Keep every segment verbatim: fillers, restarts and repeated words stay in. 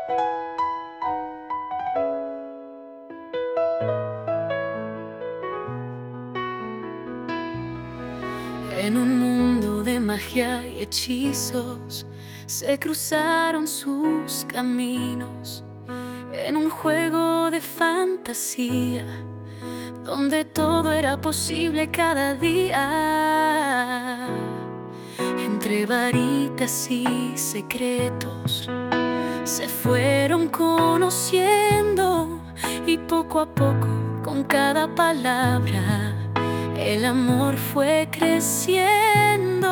En un mundo de magia y hechizos se cruzaron sus caminos, en un juego de fantasía donde todo era posible cada día. Entre varitas y secretos se fueron conociendo, y poco a poco, con cada palabra, el amor fue creciendo.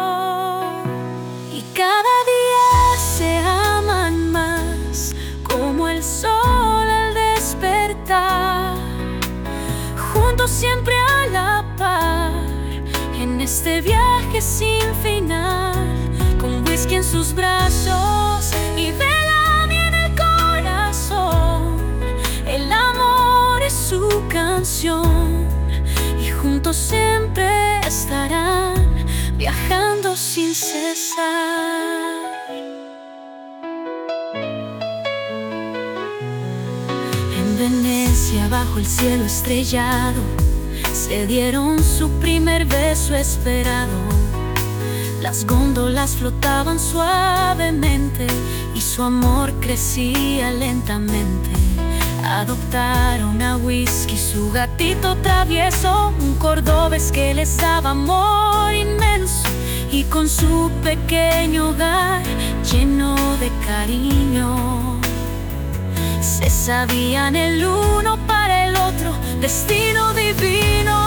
Y cada día se aman más, como el sol al despertar, juntos siempre a la par, en este viaje sin final, con whisky en sus brazos y vela en el corazón. El amor es su canción, y juntos siempre estarán, viajando sin cesar. En Venecia, bajo el cielo estrellado, se dieron su primer beso esperado. Las góndolas flotaban suavemente y su amor crecía lentamente. Adoptaron a Whisky, su gatito travieso, un cordobés que les daba amor inmenso, y con su pequeño hogar lleno de cariño, se sabían el uno para el otro, destino divino.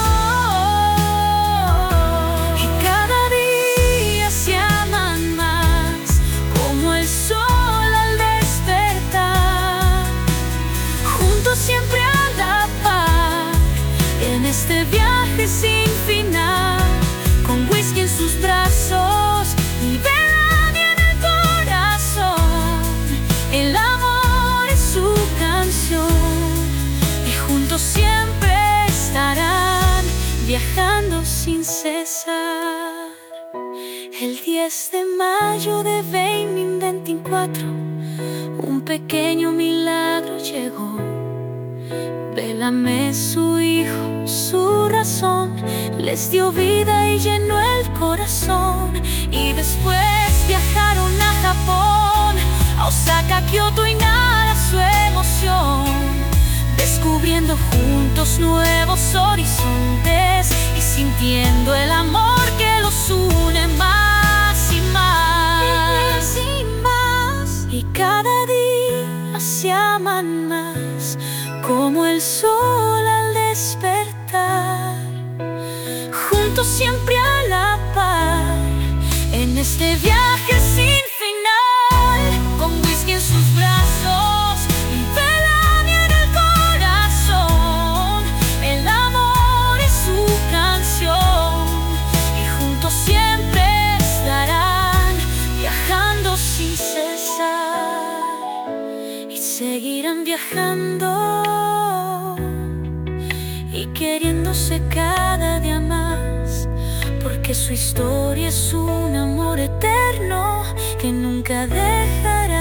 Y cada día se aman más, como el sol al despertar, juntos siempre a la par, en este viaje sin final, con whisky en sus brazos y vela en el corazón. El amor es su canción, y juntos siempre estarán, viajando sin cesar. El diez de mayo de dos mil veinticuatro, un pequeño milagro llegó. Bélame, su hijo, su razón, les dio vida y llenó el corazón. Y después viajaron a Japón, a Osaka, Kioto, y nada su emoción, descubriendo juntos nuevos horizontes y sintiendo el amor que los une más y más y más. Y cada día se aman más, como el sol al despertar, juntos siempre a la par, en este viaje sin final, con whisky en sus brazos y vela en el corazón. El amor es su canción, y juntos siempre estarán, viajando sin cesar, y seguirán viajando y queriéndose cada día más, porque su historia es un amor eterno que nunca dejará.